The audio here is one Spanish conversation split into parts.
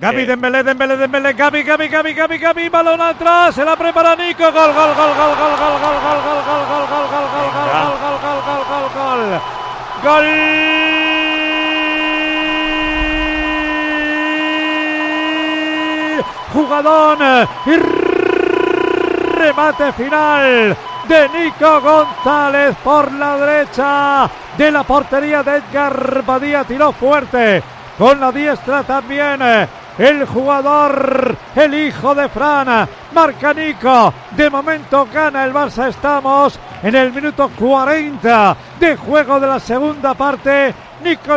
Gavi, Dembélé, Gavi, balón atrás, se la prepara Nico, gol. Jugadón y remate final de Nico González por la derecha de la portería de Edgar Badía, tiró fuerte con la diestra también el jugador, el hijo de Fran, marca Nico, de momento gana el Barça, estamos en el minuto 40 de juego de la segunda parte, Nico,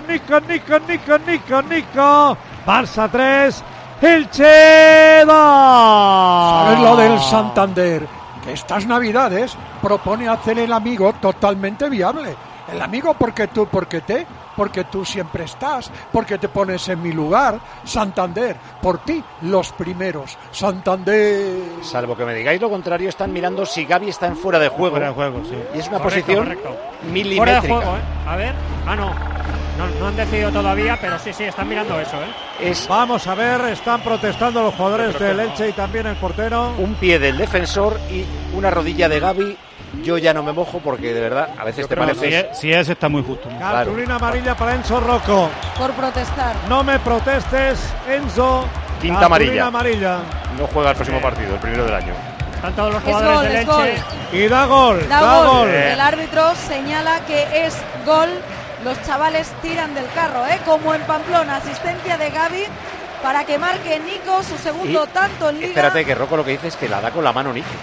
Barça 3, Elche 2. ¿Sabes lo del Santander? Que estas navidades propone hacer el amigo totalmente viable. El amigo porque tú siempre estás, porque te pones en mi lugar. Santander, por ti, los primeros. Santander. Salvo que me digáis lo contrario, están mirando si Gavi está en fuera de juego. Fuera de juego, sí. Y es una posición milimétrica. Fuera de juego, ¿eh? A ver. No han decidido todavía, pero sí, están mirando eso, ¿eh? Vamos a ver, están protestando los jugadores del Elche y también el portero. Un pie del defensor y una rodilla de Gavi. Yo ya no me mojo porque de verdad a veces te parece. Si es, está muy justo. Cartulina amarilla para Enzo Rocco. Por protestar. No me protestes, Enzo. Quinta amarilla. No juega el próximo partido, el primero del año. Están todos los jugadores del Elche. Y da gol. El árbitro señala que es gol. Los chavales tiran del carro, como en Pamplona. Asistencia de Gavi para que marque Nico su segundo tanto en Liga. Espérate, que Rocco lo que dice es que la da con la mano Nico.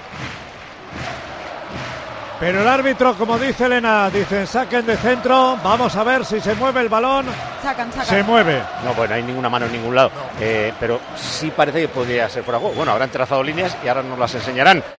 Pero el árbitro, como dice Elena, dicen saquen de centro, vamos a ver si se mueve el balón. Sacan. Se mueve. No, pues no hay ninguna mano en ningún lado. Pero sí parece que podría ser fuera de juego. Bueno, habrán trazado líneas y ahora nos las enseñarán.